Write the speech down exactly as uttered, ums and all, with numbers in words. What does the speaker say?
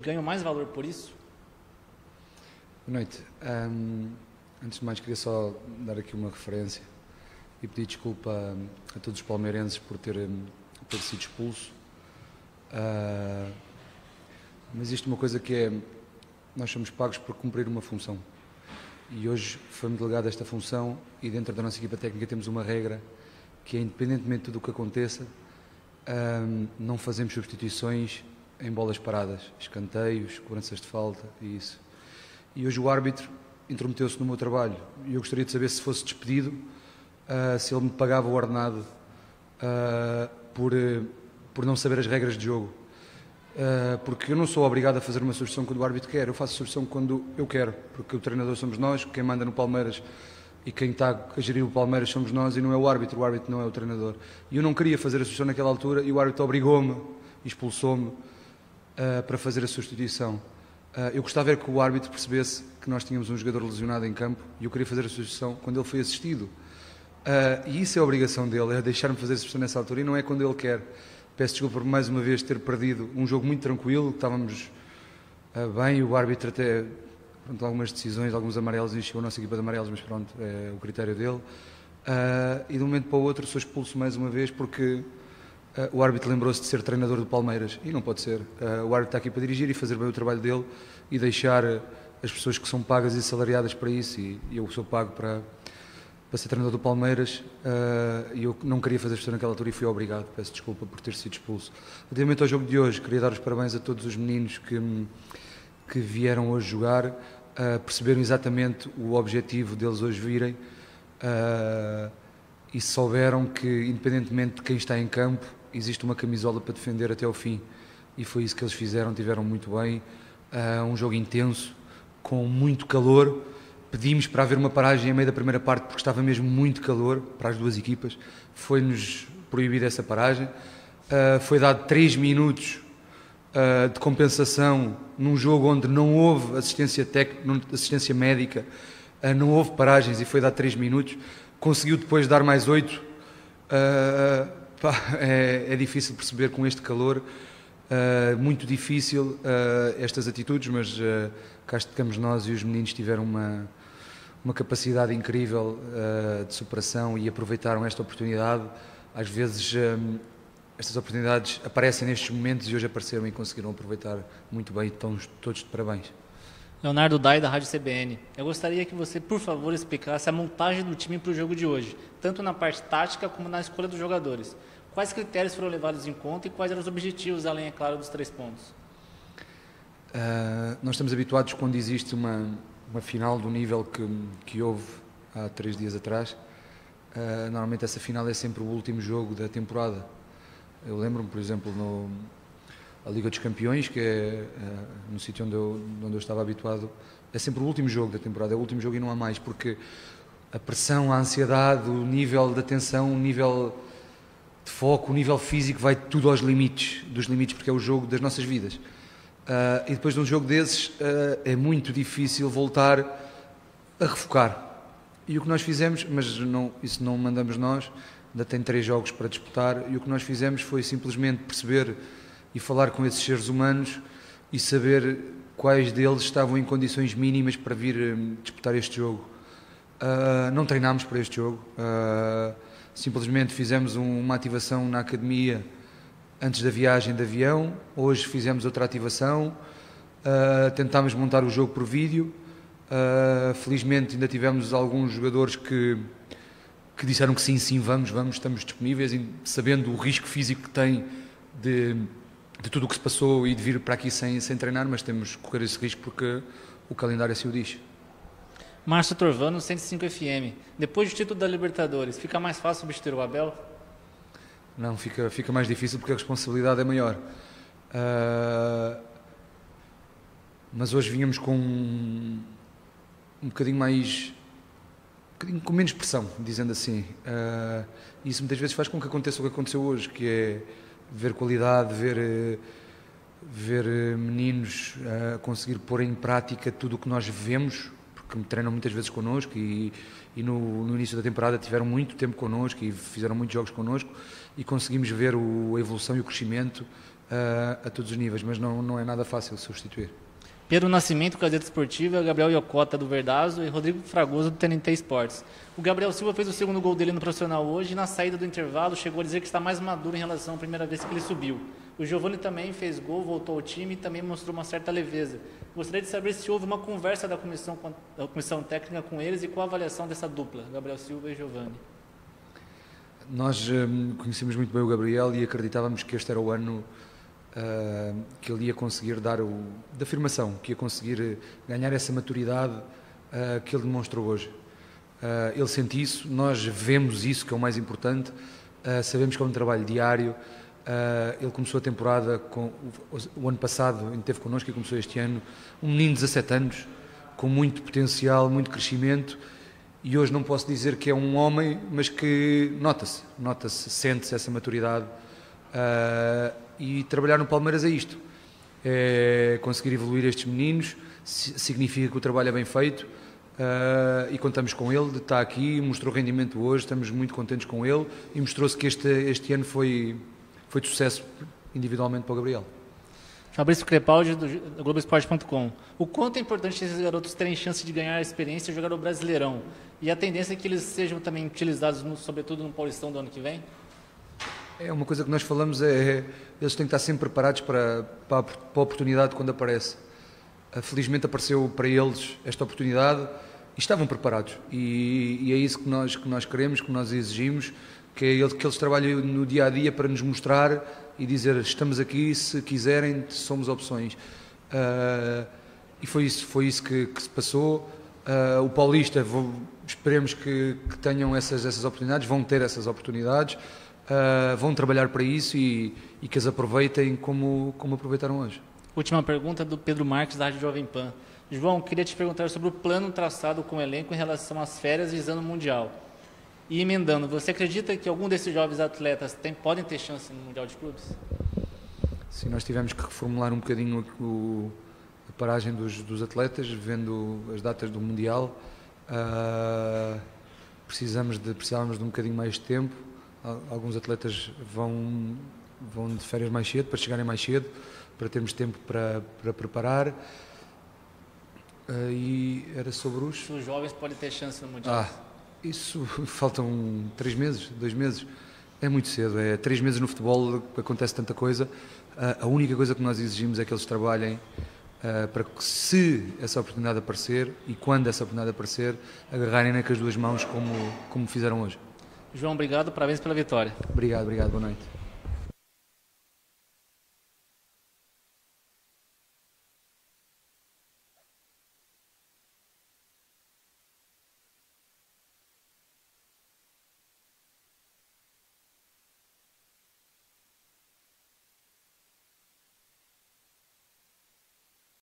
ganham mais valor por isso? Boa noite. Um, antes de mais, queria só dar aqui uma referência e pedir desculpa a, a todos os palmeirenses por ter, ter sido expulso. Uh, mas isto é uma coisa que é, nós somos pagos por cumprir uma função. E hoje foi-me delegada esta função e dentro da nossa equipa técnica temos uma regra que é, independentemente de tudo o que aconteça, um, não fazemos substituições em bolas paradas, escanteios, cobranças de falta e isso. E hoje o árbitro intrometeu-se no meu trabalho e eu gostaria de saber, se fosse despedido, uh, se ele me pagava o ordenado uh, por, uh, por não saber as regras de jogo. Uh, porque eu não sou obrigado a fazer uma substituição quando o árbitro quer, eu faço a substituição quando eu quero, porque o treinador somos nós, quem manda no Palmeiras e quem está a gerir o Palmeiras somos nós e não é o árbitro, o árbitro não é o treinador. E eu não queria fazer a substituição naquela altura e o árbitro obrigou-me, expulsou-me uh, para fazer a substituição. Uh, eu gostava de que o árbitro percebesse que nós tínhamos um jogador lesionado em campo e eu queria fazer a substituição quando ele foi assistido. Uh, e isso é a obrigação dele, é deixar-me fazer a substituição nessa altura e não é quando ele quer. Peço desculpa por mais uma vez ter perdido um jogo muito tranquilo, estávamos uh, bem, o árbitro até, pronto, algumas decisões, alguns amarelos, encheu a nossa equipa de amarelos, mas pronto, é o critério dele. Uh, e de um momento para o outro sou expulso mais uma vez porque uh, o árbitro lembrou-se de ser treinador do Palmeiras e não pode ser. Uh, o árbitro está aqui para dirigir e fazer bem o trabalho dele e deixar uh, as pessoas que são pagas e salariadas para isso, e, e eu sou pago para, para ser treinador do Palmeiras uh, e eu não queria fazer isto naquela altura e fui obrigado, peço desculpa por ter sido expulso. Relativamente ao jogo de hoje, queria dar os parabéns a todos os meninos que, que vieram hoje jogar, uh, perceberam exatamente o objetivo deles hoje virem uh, e souberam que, independentemente de quem está em campo, existe uma camisola para defender até ao fim, e foi isso que eles fizeram, tiveram muito bem, uh, um jogo intenso, com muito calor. Pedimos para haver uma paragem a meio da primeira parte porque estava mesmo muito calor para as duas equipas, foi-nos proibida essa paragem, uh, foi dado três minutos uh, de compensação num jogo onde não houve assistência técnica, assistência médica, uh, não houve paragens e foi dado três minutos, conseguiu depois dar mais oito, uh, pá, é, é difícil perceber com este calor, uh, muito difícil uh, estas atitudes, mas uh, cá estamos nós e os meninos tiveram uma uma capacidade incrível uh, de superação e aproveitaram esta oportunidade. Às vezes um, estas oportunidades aparecem nestes momentos e hoje apareceram e conseguiram aproveitar muito bem, estão todos de parabéns. Leonardo Dai, da Rádio C B N. Eu gostaria que você, por favor, explicasse a montagem do time para o jogo de hoje, tanto na parte tática como na escolha dos jogadores. Quais critérios foram levados em conta e quais eram os objetivos, além, é claro, dos três pontos? Uh, nós estamos habituados, quando existe uma uma final do nível que, que houve há três dias atrás, uh, normalmente essa final é sempre o último jogo da temporada. Eu lembro-me, por exemplo, no, a Liga dos Campeões, que é uh, no sítio onde eu, onde eu estava habituado, é sempre o último jogo da temporada, é o último jogo e não há mais, porque a pressão, a ansiedade, o nível de atenção, o nível de foco, o nível físico vai tudo aos limites, dos limites, porque é o jogo das nossas vidas. Uh, e depois de um jogo desses uh, é muito difícil voltar a refocar. E o que nós fizemos, mas não, isso não mandamos nós, ainda tem três jogos para disputar, e o que nós fizemos foi simplesmente perceber e falar com esses seres humanos e saber quais deles estavam em condições mínimas para vir um, disputar este jogo. Uh, não treinámos para este jogo, uh, simplesmente fizemos um, uma ativação na academia antes da viagem de avião. Hoje fizemos outra ativação, uh, tentámos montar o jogo por vídeo, uh, felizmente ainda tivemos alguns jogadores que, que disseram que sim, sim, vamos, vamos, estamos disponíveis, sabendo o risco físico que tem de, de tudo o que se passou e de vir para aqui sem, sem treinar, mas temos que correr esse risco porque o calendário assim o diz. Márcio Torvano, cento e cinco F M. Depois do título da Libertadores, fica mais fácil substituir o Abel? Não, fica, fica mais difícil porque a responsabilidade é maior. Uh, mas hoje vínhamos com um, um bocadinho mais... Um bocadinho com menos pressão, dizendo assim. Uh, isso muitas vezes faz com que aconteça o que aconteceu hoje, que é ver qualidade, ver, ver meninos uh, conseguir pôr em prática tudo o que nós vemos, porque treinam muitas vezes connosco e, e no, no início da temporada tiveram muito tempo connosco e fizeram muitos jogos connosco, e conseguimos ver o, a evolução e o crescimento uh, a todos os níveis, mas não, não é nada fácil substituir. Pedro Nascimento, Gazeta Esportiva, Gabriel Iocota, do Verdazo, e Rodrigo Fragoso, do T N T Esportes. O Gabriel Silva fez o segundo gol dele no profissional hoje e na saída do intervalo chegou a dizer que está mais maduro em relação à primeira vez que ele subiu. O Giovani também fez gol, voltou ao time e também mostrou uma certa leveza. Gostaria de saber se houve uma conversa da comissão, da comissão técnica com eles e qual a avaliação dessa dupla, Gabriel Silva e Giovani. Nós um, conhecemos muito bem o Gabriel e acreditávamos que este era o ano Uh, que ele ia conseguir dar o, de afirmação, que ia conseguir ganhar essa maturidade uh, que ele demonstrou hoje. Uh, ele sente isso, nós vemos isso, que é o mais importante, uh, sabemos que é um trabalho diário. Uh, ele começou a temporada, com, o, o ano passado, ele esteve connosco e começou este ano, um menino de dezassete anos, com muito potencial, muito crescimento, e hoje não posso dizer que é um homem, mas que nota-se, nota-se, sente-se essa maturidade. Uh, E trabalhar no Palmeiras é isto, é conseguir evoluir estes meninos, significa que o trabalho é bem feito uh, e contamos com ele, está aqui, mostrou rendimento hoje, estamos muito contentes com ele e mostrou-se que este, este ano foi, foi de sucesso individualmente para o Gabriel. Fabrício Crepaldi, do Globo Esporte ponto com. O quanto é importante esses garotos terem chance de ganhar experiência e jogar o Brasileirão? E a tendência é que eles sejam também utilizados, no, sobretudo no Paulistão do ano que vem? É uma coisa que nós falamos, é eles têm que estar sempre preparados para, para, a, para a oportunidade quando aparece. Felizmente apareceu para eles esta oportunidade e estavam preparados. E, e é isso que nós, que nós queremos, que nós exigimos, que é ele, que eles trabalhem no dia a dia para nos mostrar e dizer estamos aqui, se quiserem, somos opções. Uh, e foi isso, foi isso que, que se passou. Uh, o Paulista, vou, esperemos que, que tenham essas, essas oportunidades, vão ter essas oportunidades. Uh, vão trabalhar para isso e, e que as aproveitem como, como aproveitaram hoje. Última pergunta do Pedro Marques, da Rádio Jovem Pan. João, queria te perguntar sobre o plano traçado com o elenco em relação às férias visando o Mundial. E emendando, você acredita que algum desses jovens atletas tem, podem ter chance no Mundial de Clubes? Sim, nós tivemos que reformular um bocadinho o, a paragem dos, dos atletas, vendo as datas do Mundial. Uh, precisamos de, precisávamos de um bocadinho mais de tempo. Alguns atletas vão, vão de férias mais cedo, para chegarem mais cedo, para termos tempo para, para preparar. Uh, e era sobre os... Os jovens podem ter chance no Mundial. Ah, isso, faltam três meses, dois meses. É muito cedo, é três meses no futebol, acontece tanta coisa. Uh, a única coisa que nós exigimos é que eles trabalhem uh, para que, se essa oportunidade aparecer, e quando essa oportunidade aparecer, agarrarem-na com as duas mãos como, como fizeram hoje. João, obrigado, parabéns pela vitória. Obrigado, obrigado, boa noite.